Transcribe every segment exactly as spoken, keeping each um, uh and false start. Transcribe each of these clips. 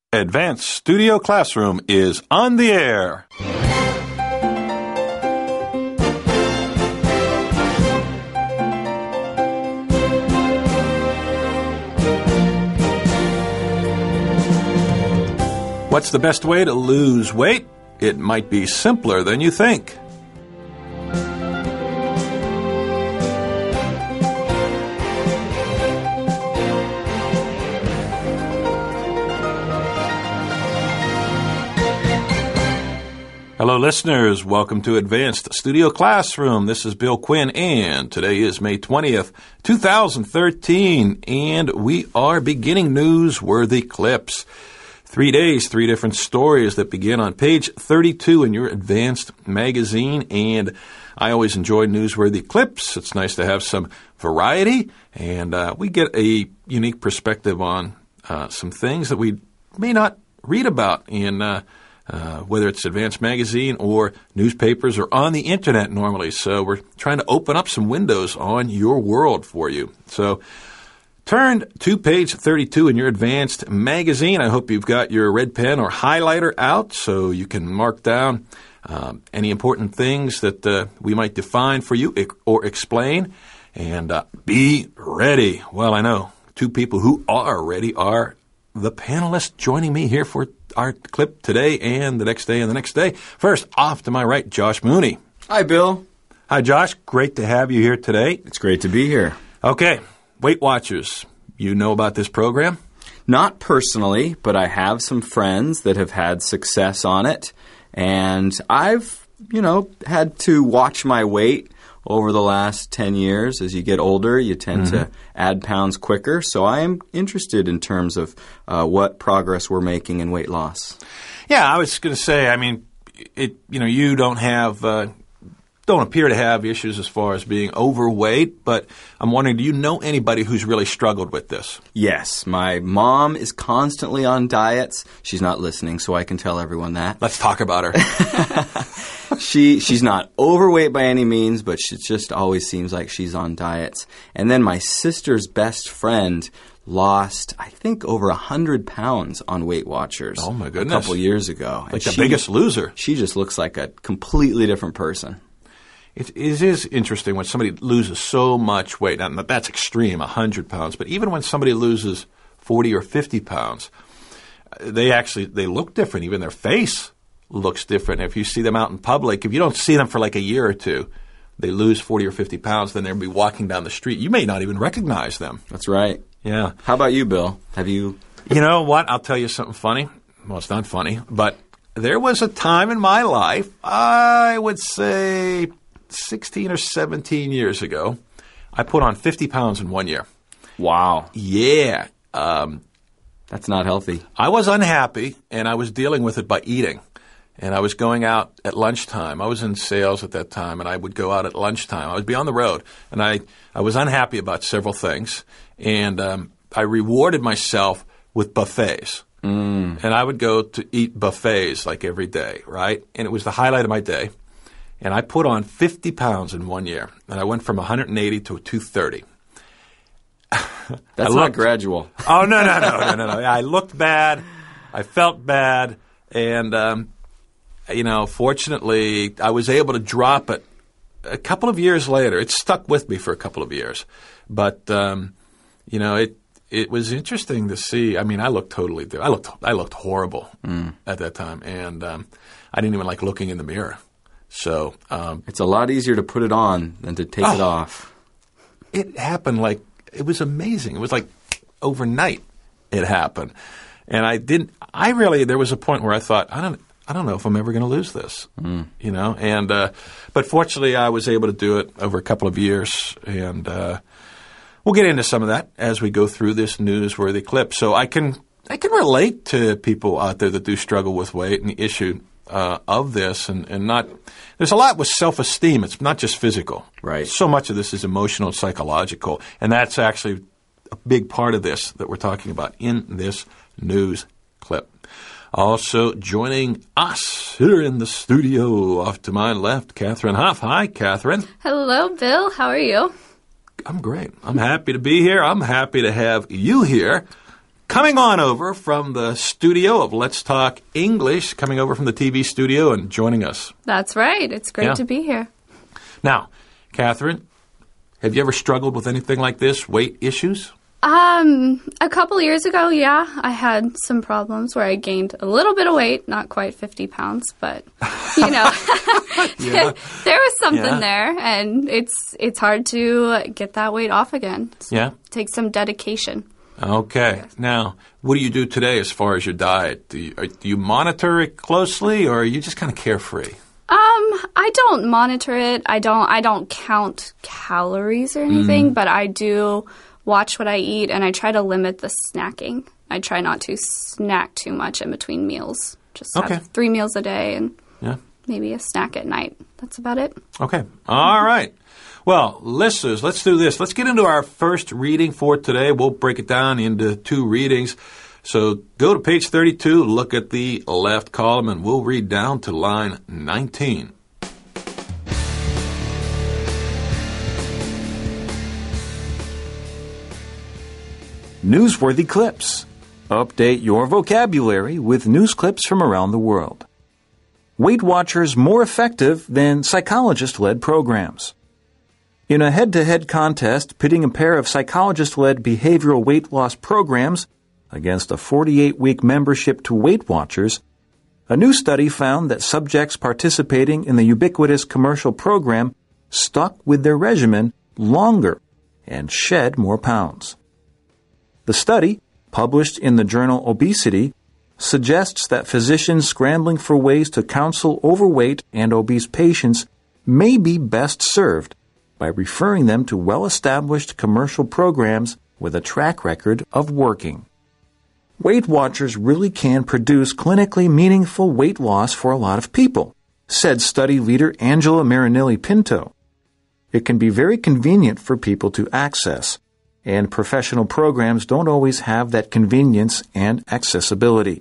Advanced Studio Classroom is on the air. What's the best way to lose weight? It might be simpler than you think. Hello, listeners. Welcome to Advanced Studio Classroom. This is Bill Quinn, and today is May twentieth, two thousand thirteen, and we are beginning newsworthy clips. Three days, three different stories that begin on page thirty-two in your Advanced magazine, and I always enjoy newsworthy clips. It's nice to have some variety, and uh, we get a unique perspective on uh, some things that we may not read about in uh Uh, whether it's Advanced Magazine or newspapers or on the Internet normally. So we're trying to open up some windows on your world for you. So turn to page thirty-two in your Advanced Magazine. I hope you've got your red pen or highlighter out so you can mark down um, any important things that uh, we might define for you or explain. And uh, be ready. Well, I know two people who are ready are the panelists joining me here for our clip today and the next day and the next day. First, off to my right, Josh Mooney. Hi, Bill. Hi, Josh. Great to have you here today. It's great to be here. Okay, Weight Watchers. You know about this program? Not personally, but I have some friends that have had success on it. And I've, you know, had to watch my weight over the last ten years. As you get older, you tend mm-hmm. to add pounds quicker. So I am interested in terms of uh, what progress we're making in weight loss. Yeah, I was going to say, I mean, it. You know, you don't have, uh, don't appear to have issues as far as being overweight, but I'm wondering, do you know anybody who's really struggled with this? Yes. My mom is constantly on diets. She's not listening, so I can tell everyone that. Let's talk about her. She she's not overweight by any means, but she just always seems like she's on diets. And then my sister's best friend lost, I think, over one hundred pounds on Weight Watchers. Oh, my goodness. A couple years ago. Like the biggest loser. She just looks like a completely different person. It, it is interesting when somebody loses so much weight. Now, that's extreme, one hundred pounds. But even when somebody loses forty or fifty pounds, they actually they look different. Even their face looks different. If you see them out in public, if you don't see them for like a year or two, they lose forty or fifty pounds, then they'll be walking down the street. You may not even recognize them. That's right. Yeah. How about you, Bill? Have you? You know what? I'll tell you something funny. Well, it's not funny, but there was a time in my life, I would say sixteen or seventeen years ago, I put on fifty pounds in one year. Wow. Yeah. Um, That's not healthy. I was unhappy, and I was dealing with it by eating. And I was going out at lunchtime. I was in sales at that time, and I would go out at lunchtime. I would be on the road, and I, I was unhappy about several things. And um, I rewarded myself with buffets. Mm. And I would go to eat buffets like every day, right? And it was the highlight of my day. And I put on fifty pounds in one year, and I went from one hundred eighty to two thirty. That's not gradual. Oh, no, no, no, no, no, no. I looked bad. I felt bad. And, um, you know, fortunately, I was able to drop it a couple of years later. It stuck with me for a couple of years. But, um, you know, it it was interesting to see. I mean, I looked totally – I looked I looked horrible mm. at that time. And um, I didn't even like looking in the mirror. So um, it's a lot easier to put it on than to take oh, it off. It happened like – it was amazing. It was like overnight it happened. And I didn't – I really – there was a point where I thought, I don't – I don't know if I'm ever going to lose this, mm. you know. And uh, but fortunately, I was able to do it over a couple of years, and uh, we'll get into some of that as we go through this newsworthy clip. So I can I can relate to people out there that do struggle with weight and the issue uh, of this, and, and not. There's a lot with self-esteem. It's not just physical. Right. So much of this is emotional, psychological, and that's actually a big part of this that we're talking about in this news clip. Also joining us here in the studio, off to my left, Catherine Huff. Hi, Catherine. Hello, Bill. How are you? I'm great. I'm happy to be here. I'm happy to have you here. coming on over from the studio of Let's Talk English, coming over from the T V studio and joining us. That's right. It's great Yeah. to be here. Now, Catherine, have you ever struggled with anything like this, weight issues? Um, a couple years ago, yeah, I had some problems where I gained a little bit of weight, not quite fifty pounds, but, you know, Yeah. there was something Yeah. there, and it's it's hard to get that weight off again. So Yeah. it takes some dedication. Okay. Now, what do you do today as far as your diet? Do you, are, do you monitor it closely, or are you just kind of carefree? Um, I don't monitor it. I don't I don't count calories or anything, Mm. but I do watch what I eat, and I try to limit the snacking. I try not to snack too much in between meals. Just Okay. have three meals a day and Yeah. maybe a snack at night. That's about it. Okay. All right. Well, listeners, let's do this. Let's get into our first reading for today. We'll break it down into two readings. So go to page thirty-two, look at the left column, and we'll read down to line nineteen. Newsworthy clips. Update your vocabulary with news clips from around the world. Weight Watchers more effective than psychologist-led programs. In a head-to-head contest pitting a pair of psychologist-led behavioral weight loss programs against a forty-eight week membership to Weight Watchers, a new study found that subjects participating in the ubiquitous commercial program stuck with their regimen longer and shed more pounds. The study, published in the journal Obesity, suggests that physicians scrambling for ways to counsel overweight and obese patients may be best served by referring them to well-established commercial programs with a track record of working. Weight Watchers really can produce clinically meaningful weight loss for a lot of people, said study leader Angela Marinelli Pinto. It can be very convenient for people to access, and professional programs don't always have that convenience and accessibility.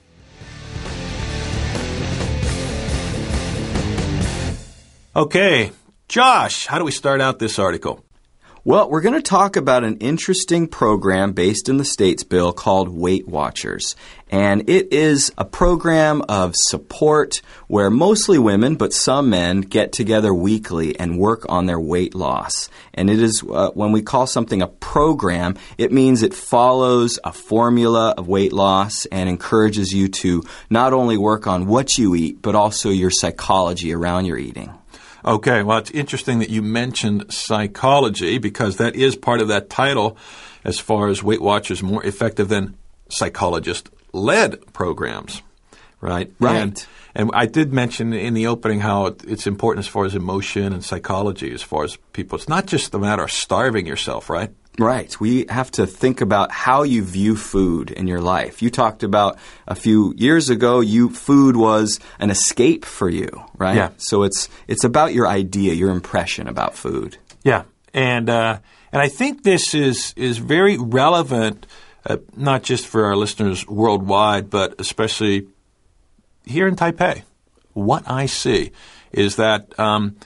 Okay. Josh, how do we start out this article? Well, we're going to talk about an interesting program based in the States, Bill, called Weight Watchers. And it is a program of support where mostly women, but some men, get together weekly and work on their weight loss. And it is, uh, when we call something a program, it means it follows a formula of weight loss and encourages you to not only work on what you eat, but also your psychology around your eating. Okay, well, it's interesting that you mentioned psychology because that is part of that title as far as Weight Watchers more effective than psychologist-led programs, right? Right. And, and I did mention in the opening how it, it's important as far as emotion and psychology as far as people. It's not just a matter of starving yourself, right? Right. We have to think about how you view food in your life. You talked about a few years ago, you food was an escape for you, right? Yeah. So it's it's about your idea, your impression about food. Yeah, and uh, and I think this is is very relevant, uh, not just for our listeners worldwide, but especially here in Taipei. What I see is that um,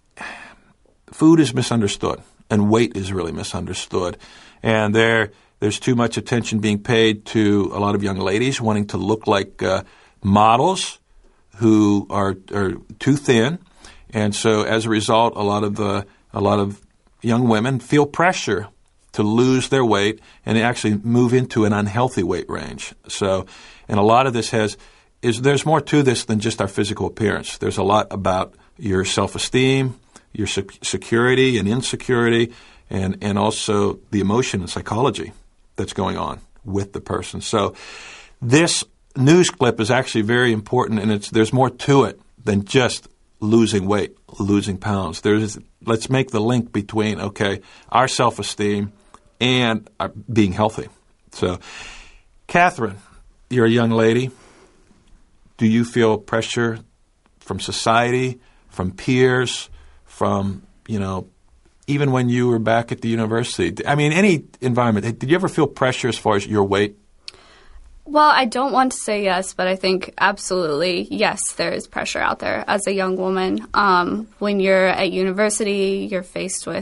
food is misunderstood. And weight is really misunderstood. And there, there's too much attention being paid to a lot of young ladies wanting to look like uh, models who are, are too thin. And so as a result, a lot of the a lot of young women feel pressure to lose their weight and actually move into an unhealthy weight range. So, and a lot of this has is there's more to this than just our physical appearance. There's a lot about your self-esteem, your sec- security and insecurity, and, and also the emotion and psychology that's going on with the person. So this news clip is actually very important, and it's there's more to it than just losing weight, losing pounds. There's let's make the link between, okay, our self-esteem and our being healthy. So, Catherine, you're a young lady. Do you feel pressure from society, from peers, from, you know, even when you were back at the university? I mean, any environment. Did you ever feel pressure as far as your weight? Well, I don't want to say yes, but I think absolutely yes, there is pressure out there as a young woman. Um, when you're at university, you're faced with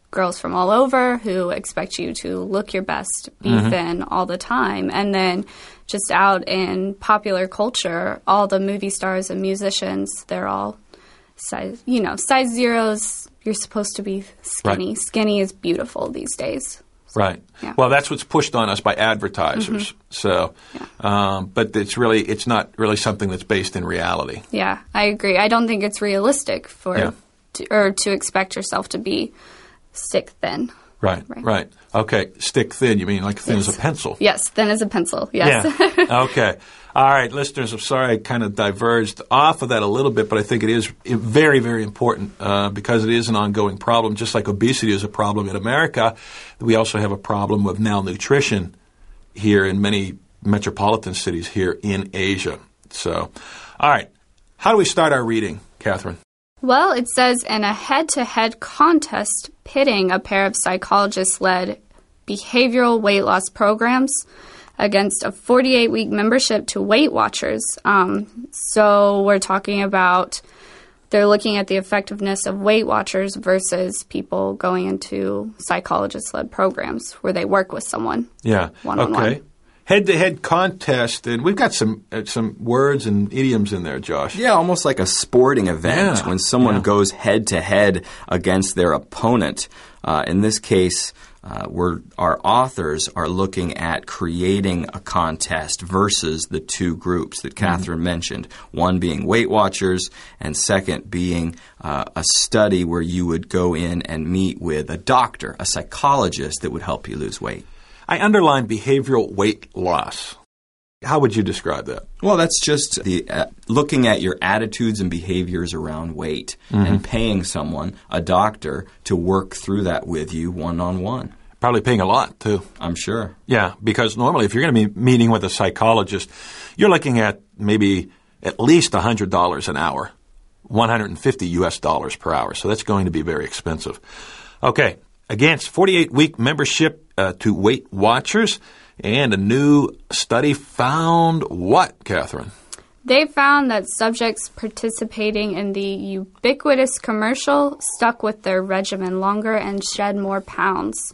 girls from all over who expect you to look your best, be mm-hmm. thin all the time. And then just out in popular culture, all the movie stars and musicians, they're all size, you know, size zeros. You're supposed to be skinny. Right. Skinny is beautiful these days. So, right. Yeah. Well, that's what's pushed on us by advertisers. Mm-hmm. So, yeah. um, but it's really, it's not really something that's based in reality. Yeah, I agree. I don't think it's realistic for, yeah. to, or to expect yourself to be stick thin. Right, right, right. Okay, stick thin. You mean like thin yes. as a pencil? Yes, thin as a pencil. Yes. Yeah. Okay. All right, listeners, I'm sorry I kind of diverged off of that a little bit, but I think it is very, very important uh, because it is an ongoing problem. Just like obesity is a problem in America, we also have a problem with malnutrition here in many metropolitan cities here in Asia. So, all right, how do we start our reading, Catherine? Well, it says in a head-to-head contest pitting a pair of psychologist-led behavioral weight loss programs against a forty-eight week membership to Weight Watchers. Um, so we're talking about they're looking at the effectiveness of Weight Watchers versus people going into psychologist-led programs where they work with someone. Yeah. One-on-one. Okay. Head-to-head contest, and we've got some uh, some words and idioms in there, Josh. Yeah, almost like a sporting event yeah. when someone yeah. goes head-to-head against their opponent. Uh, in this case, uh, we're, our authors are looking at creating a contest versus the two groups that Catherine mm-hmm. mentioned, one being Weight Watchers and second being uh, a study where you would go in and meet with a doctor, a psychologist that would help you lose weight. I underlined behavioral weight loss. How would you describe that? Well, that's just the uh, looking at your attitudes and behaviors around weight mm-hmm. and paying someone, a doctor, to work through that with you one-on-one. Probably paying a lot, too. I'm sure. Yeah, because normally if you're going to be meeting with a psychologist, you're looking at maybe at least one hundred dollars an hour, one hundred fifty U S dollars per hour. So that's going to be very expensive. Okay, against forty-eight week membership uh, to Weight Watchers, and a new study found what, Catherine? They found that subjects participating in the ubiquitous commercial stuck with their regimen longer and shed more pounds.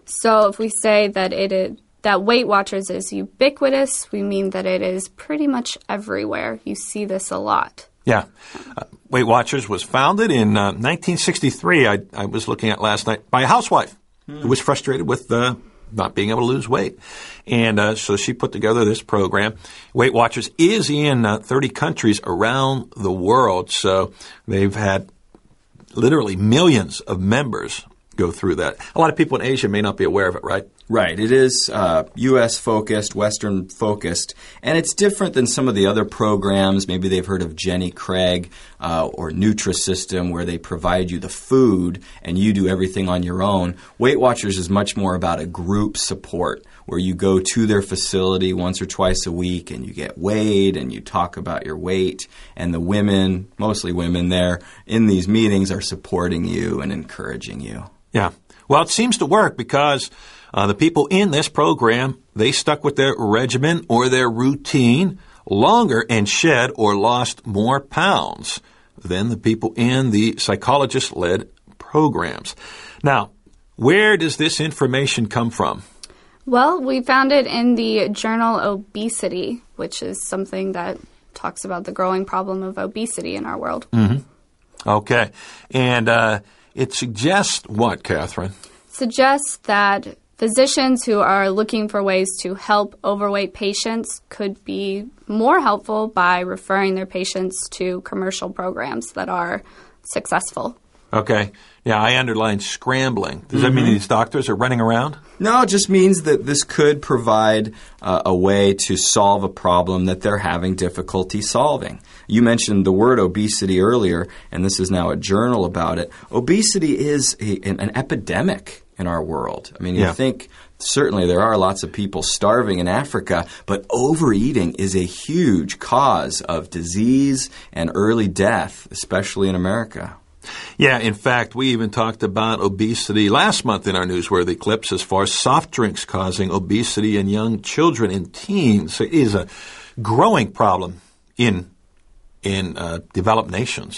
So if we say that it is, that Weight Watchers is ubiquitous, we mean that it is pretty much everywhere. You see this a lot. Yeah. Uh, Weight Watchers was founded in uh, nineteen sixty-three, I, I was looking at last night, by a housewife hmm. who was frustrated with uh, not being able to lose weight. And uh, so she put together this program. Weight Watchers is in uh, thirty countries around the world, so they've had literally millions of members go through that. A lot of people in Asia may not be aware of it, right? Right. It is uh, U S-focused, Western-focused, and it's different than some of the other programs. Maybe they've heard of Jenny Craig uh, or Nutrisystem, where they provide you the food and you do everything on your own. Weight Watchers is much more about a group support, where you go to their facility once or twice a week and you get weighed and you talk about your weight. And the women, mostly women there in these meetings, are supporting you and encouraging you. Yeah. Well, it seems to work because uh, the people in this program, they stuck with their regimen or their routine longer and shed or lost more pounds than the people in the psychologist-led programs. Now, where does this information come from? Well, we found it in the journal Obesity, which is something that talks about the growing problem of obesity in our world. Mm-hmm. Okay. And uh, it suggests what, Catherine? Suggests that physicians who are looking for ways to help overweight patients could be more helpful by referring their patients to commercial programs that are successful. Okay. Yeah, I underlined scrambling. Does mm-hmm. that mean these doctors are running around? No, it just means that this could provide uh, a way to solve a problem that they're having difficulty solving. You mentioned the word obesity earlier, and this is now a journal about it. Obesity is a, an, an epidemic in our world. I mean, you yeah. think certainly there are lots of people starving in Africa, but overeating is a huge cause of disease and early death, especially in America. Yeah, in fact, we even talked about obesity last month in our newsworthy clips as far as soft drinks causing obesity in young children and teens. It is a growing problem in in uh, developed nations.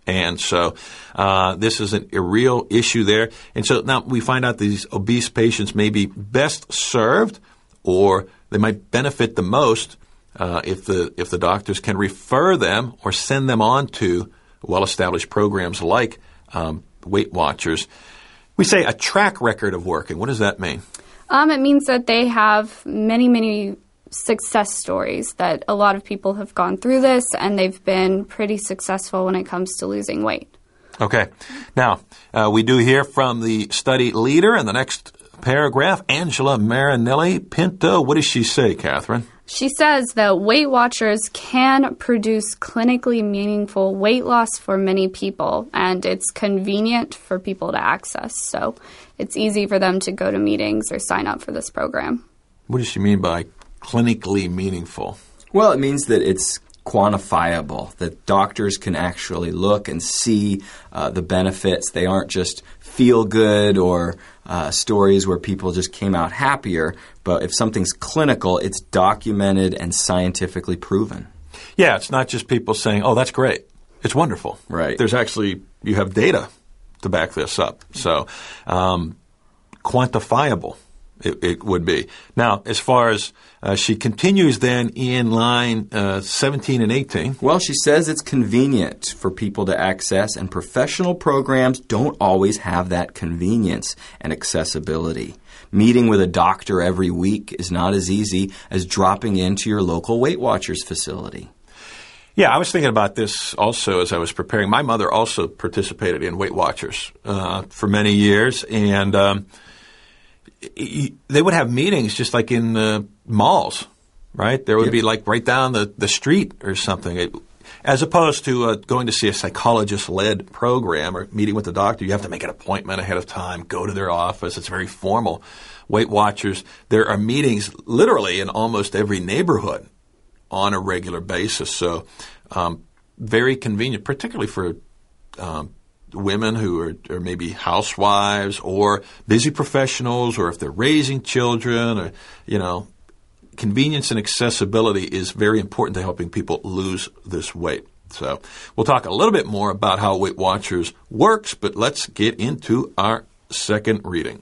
And so uh, this is an, a real issue there. And so now we find out these obese patients may be best served, or they might benefit the most uh, if the if the doctors can refer them or send them on to well-established programs like um, Weight Watchers. We say a track record of working. What does that mean? Um, it means that they have many, many success stories, that a lot of people have gone through this and they've been pretty successful when it comes to losing weight. Okay. Now, uh, we do hear from the study leader in the next paragraph, Angela Marinelli Pinto. What does she say, Catherine? She says that Weight Watchers can produce clinically meaningful weight loss for many people, and it's convenient for people to access. So it's easy for them to go to meetings or sign up for this program. What does she mean by clinically meaningful? Well, it means that it's quantifiable, that doctors can actually look and see uh, the benefits. They aren't just feel-good or uh, stories where people just came out happier, but if something's clinical, it's documented and scientifically proven. Yeah, it's not just people saying, oh, that's great. It's wonderful. Right. There's actually, you have data to back this up. So um, quantifiable. It, it would be. Now, as far as uh, she continues then in line uh, seventeen and eighteen. Well, she says it's convenient for people to access, and professional programs don't always have that convenience and accessibility. Meeting with a doctor every week is not as easy as dropping into your local Weight Watchers facility. Yeah, I was thinking about this also as I was preparing. My mother also participated in Weight Watchers uh, for many years, and um, they would have meetings just like in uh, malls, right? There would yeah. be like right down the, the street or something. It, as opposed to uh, going to see a psychologist-led program or meeting with the doctor, you have to make an appointment ahead of time, go to their office. It's very formal. Weight Watchers, there are meetings literally in almost every neighborhood on a regular basis. So um, very convenient, particularly for um women who are, are maybe housewives or busy professionals, or if they're raising children, or, you know, convenience and accessibility is very important to helping people lose this weight. So we'll talk a little bit more about how Weight Watchers works, but let's get into our second reading.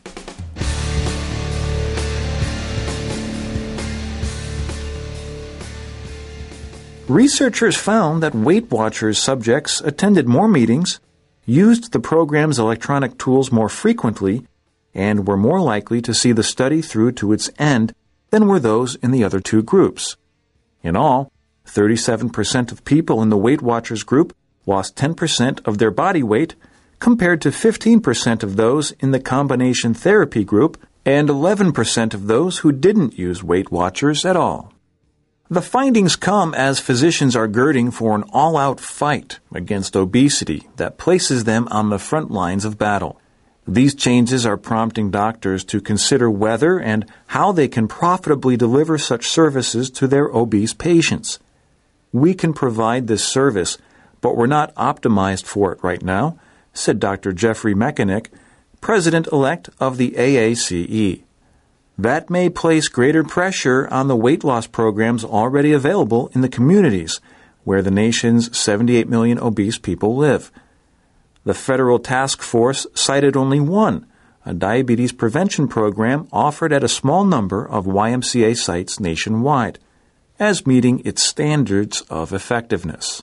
Researchers found that Weight Watchers subjects attended more meetings, used the program's electronic tools more frequently, and were more likely to see the study through to its end than were those in the other two groups. In all, thirty-seven percent of people in the Weight Watchers group lost ten percent of their body weight, compared to fifteen percent of those in the combination therapy group and eleven percent of those who didn't use Weight Watchers at all. The findings come as physicians are girding for an all-out fight against obesity that places them on the front lines of battle. These changes are prompting doctors to consider whether and how they can profitably deliver such services to their obese patients. We can provide this service, but we're not optimized for it right now, said Doctor Jeffrey Mechanic, President-elect of the A A C E. That may place greater pressure on the weight loss programs already available in the communities where the nation's seventy-eight million obese people live. The federal task force cited only one, a diabetes prevention program offered at a small number of Y M C A sites nationwide, as meeting its standards of effectiveness.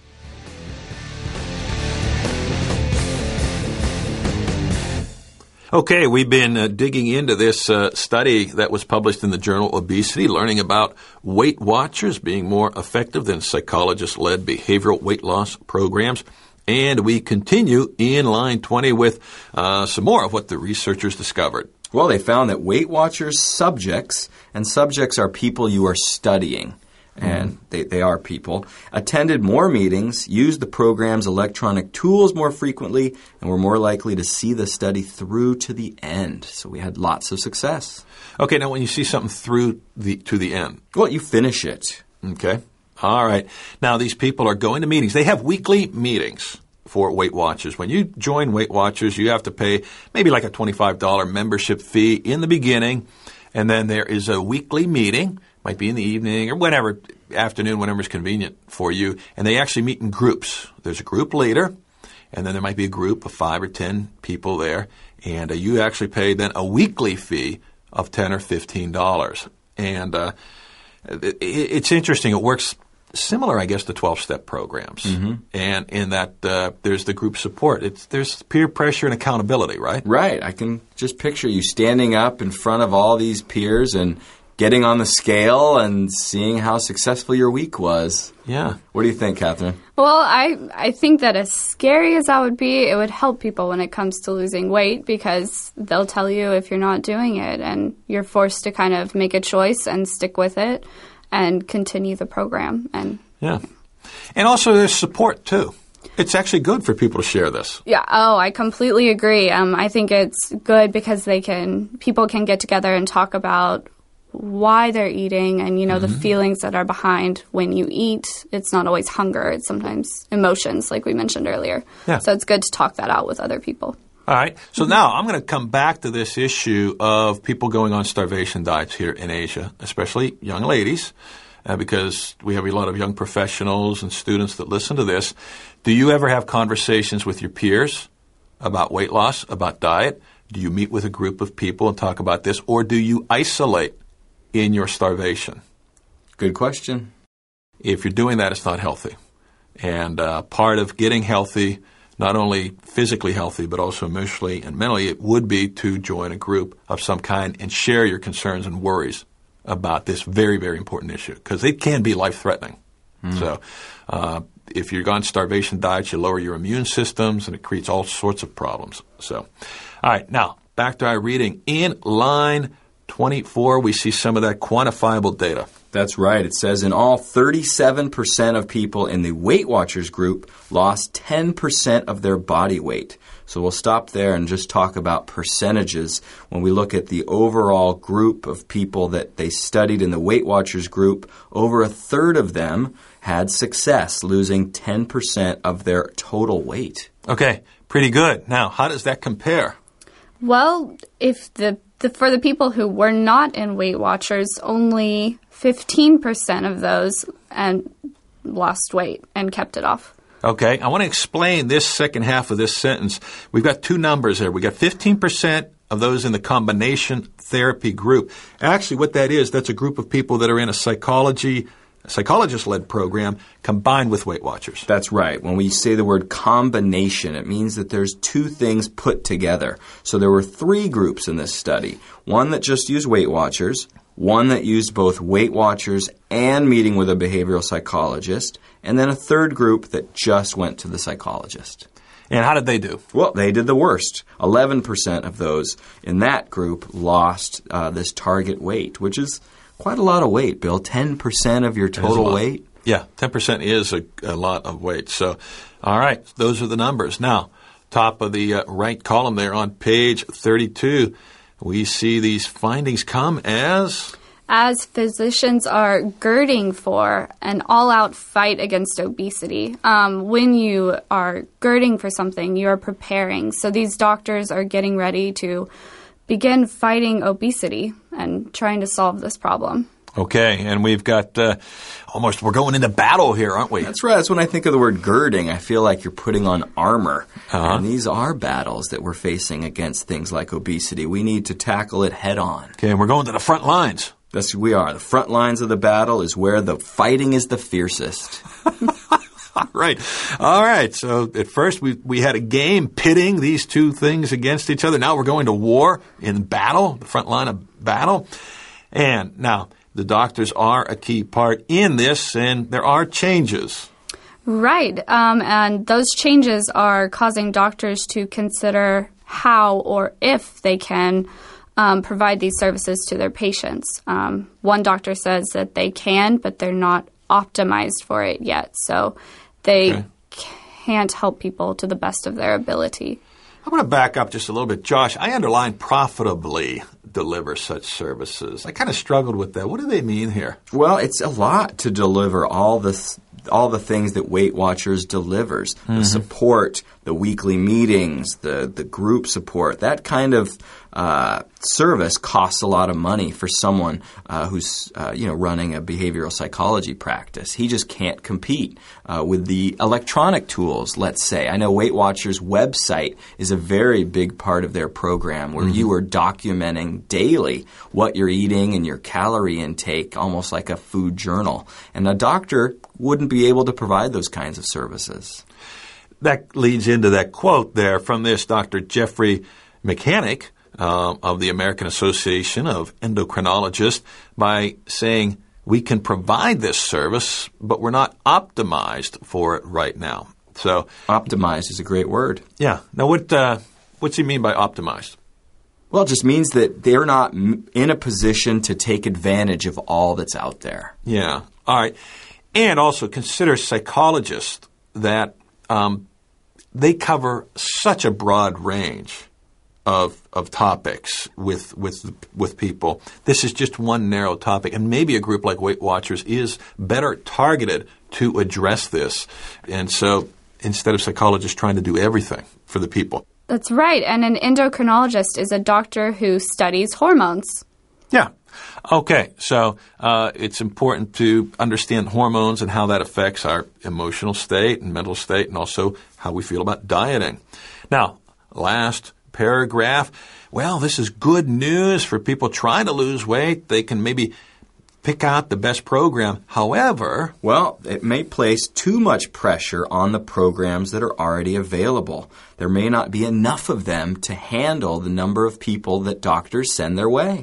Okay, we've been uh, digging into this uh, study that was published in the journal Obesity, learning about Weight Watchers being more effective than psychologist-led behavioral weight loss programs. And we continue in line twenty with uh, some more of what the researchers discovered. Well, they found that Weight Watchers subjects, and subjects are people you are studying, and mm-hmm. they, they are people, attended more meetings, used the program's electronic tools more frequently, and were more likely to see the study through to the end. So we had lots of success. Okay, now when you see something through the to the end. Well, you finish it. Okay. All right. Now, these people are going to meetings. They have weekly meetings for Weight Watchers. When you join Weight Watchers, you have to pay maybe like a twenty-five dollars membership fee in the beginning, and then there is a weekly meeting. might be in the evening or whenever, afternoon, whenever it's convenient for you, and they actually meet in groups. There's a group leader, and then there might be a group of five or ten people there, and uh, you actually pay then a weekly fee of ten or fifteen dollars. And uh, it, it's interesting. It works similar, I guess, to twelve-step programs, mm-hmm. and in that uh, there's the group support. It's there's peer pressure and accountability, right? Right. I can just picture you standing up in front of all these peers and getting on the scale and seeing how successful your week was. Yeah. What do you think, Catherine? Well, I I think that as scary as that would be, it would help people when it comes to losing weight because they'll tell you if you're not doing it, and you're forced to kind of make a choice and stick with it and continue the program. And yeah. And also there's support, too. It's actually good for people to share this. Yeah. Oh, I completely agree. Um, I think it's good because they can people can get together and talk about why they're eating and, you know, mm-hmm. the feelings that are behind when you eat. It's not always hunger. It's sometimes emotions, like we mentioned earlier. Yeah. So it's good to talk that out with other people. All right. So mm-hmm. now I'm going to come back to this issue of people going on starvation diets here in Asia, especially young ladies, uh, because we have a lot of young professionals and students that listen to this. Do you ever have conversations with your peers about weight loss, about diet? Do you meet with a group of people and talk about this, or do you isolate in your starvation? Good question. If you're doing that, it's not healthy. And uh, part of getting healthy, not only physically healthy, but also emotionally and mentally, it would be to join a group of some kind and share your concerns and worries about this very, very important issue, because it can be life-threatening. Mm. So uh, if you're on starvation diets, you lower your immune systems, and it creates all sorts of problems. So, all right, now, back to our reading. In line twenty-four, we see some of that quantifiable data. That's right. It says in all, thirty-seven percent of people in the Weight Watchers group lost ten percent of their body weight. So we'll stop there and just talk about percentages. When we look at the overall group of people that they studied in the Weight Watchers group, over a third of them had success, losing ten percent of their total weight. Okay, pretty good. Now, how does that compare? Well, if the The, for the people who were not in Weight Watchers, only fifteen percent of those and lost weight and kept it off. Okay, I want to explain this second half of this sentence. We've got two numbers there. We've got fifteen percent of those in the combination therapy group. Actually, what that is, that's a group of people that are in a psychology psychologist-led program combined with Weight Watchers. That's right. When we say the word combination, it means that there's two things put together. So there were three groups in this study. One that just used Weight Watchers, one that used both Weight Watchers and meeting with a behavioral psychologist, and then a third group that just went to the psychologist. And how did they do? Well, they did the worst. eleven percent of those in that group lost uh, this target weight, which is quite a lot of weight, Bill. ten percent of your total weight? Yeah, ten percent is a, a lot of weight. So, all right, those are the numbers. Now, top of the uh, right column there on page thirty-two, we see these findings come as... As physicians are girding for an all-out fight against obesity. Um, when you are girding for something, you're preparing. So these doctors are getting ready to begin fighting obesity and trying to solve this problem. Okay, and we've got uh, almost, we're going into battle here, aren't we? That's right. That's when I think of the word girding. I feel like you're putting on armor. Uh-huh. And these are battles that we're facing against things like obesity. We need to tackle it head on. Okay, and we're going to the front lines. Yes, we are. The front lines of the battle is where the fighting is the fiercest. Right. All right. So at first we we had a game pitting these two things against each other. Now we're going to war in battle, the front line of battle. And now the doctors are a key part in this, and there are changes. Right. Um, and those changes are causing doctors to consider how or if they can um, provide these services to their patients. Um, one doctor says that they can, but they're not optimized for it yet. So they okay. can't help people to the best of their ability. I'm going to back up just a little bit. Josh, I underline profitably deliver such services. I kind of struggled with that. What do they mean here? Well, it's a lot to deliver all the all the things that Weight Watchers delivers. Mm-hmm. The support, the weekly meetings, the, the group support, that kind of uh, service costs a lot of money for someone uh, who's uh, you know running a behavioral psychology practice. He just can't compete uh, with the electronic tools, let's say. I know Weight Watchers' website is a very big part of their program where mm-hmm. you are documenting daily what you're eating and your calorie intake, almost like a food journal. And a doctor wouldn't be able to provide those kinds of services. That leads into that quote there from this Doctor Jeffrey Mechanic uh, of the American Association of Endocrinologists by saying, we can provide this service, but we're not optimized for it right now. So, optimized is a great word. Yeah. Now, what uh, what's he mean by optimized? Well, it just means that they're not in a position to take advantage of all that's out there. Yeah. All right. And also consider psychologists that um, they cover such a broad range of of topics with with with people. This is just one narrow topic, and maybe a group like Weight Watchers is better targeted to address this. And so instead of psychologists trying to do everything for the people. That's right. And an endocrinologist is a doctor who studies hormones. Yeah. Okay. So uh, it's important to understand hormones and how that affects our emotional state and mental state and also how we feel about dieting. Now, last paragraph. Well, this is good news for people trying to lose weight. They can maybe pick out the best program. However, well, it may place too much pressure on the programs that are already available. There may not be enough of them to handle the number of people that doctors send their way.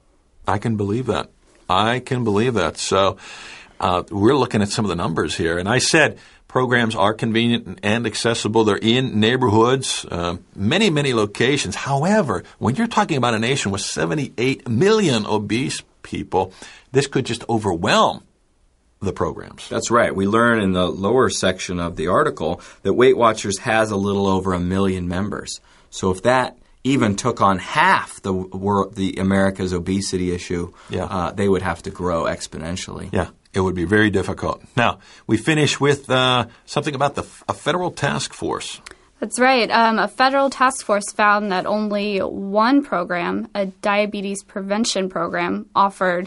I can believe that. I can believe that. So uh, we're looking at some of the numbers here. And I said programs are convenient and accessible. They're in neighborhoods, uh, many, many locations. However, when you're talking about a nation with seventy-eight million obese people, this could just overwhelm the programs. That's right. We learn in the lower section of the article that Weight Watchers has a little over a million members. So if that even took on half the world, the America's obesity issue, yeah. uh, they would have to grow exponentially. Yeah, it would be very difficult. Now, we finish with uh, something about the a federal task force. That's right. Um, a federal task force found that only one program, a diabetes prevention program, offered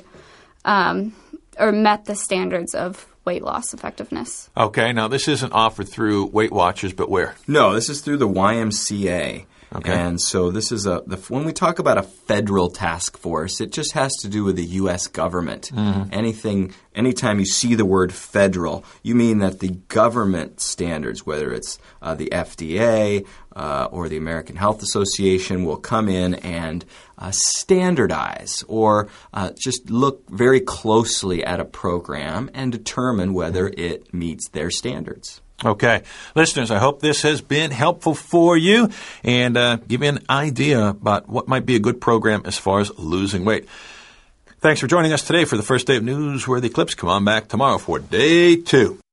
um, or met the standards of weight loss effectiveness. Okay. Now, this isn't offered through Weight Watchers, but where? No, this is through the Y M C A. Okay. And so this is a the, when we talk about a federal task force, it just has to do with the U S government. Mm-hmm. Anything, anytime you see the word federal, you mean that the government standards, whether it's uh, the F D A uh, or the American Health Association, will come in and uh, standardize or uh, just look very closely at a program and determine whether it meets their standards. Okay. Listeners, I hope this has been helpful for you and uh, give you an idea about what might be a good program as far as losing weight. Thanks for joining us today for the first day of Newsworthy Clips. Come on back tomorrow for day two.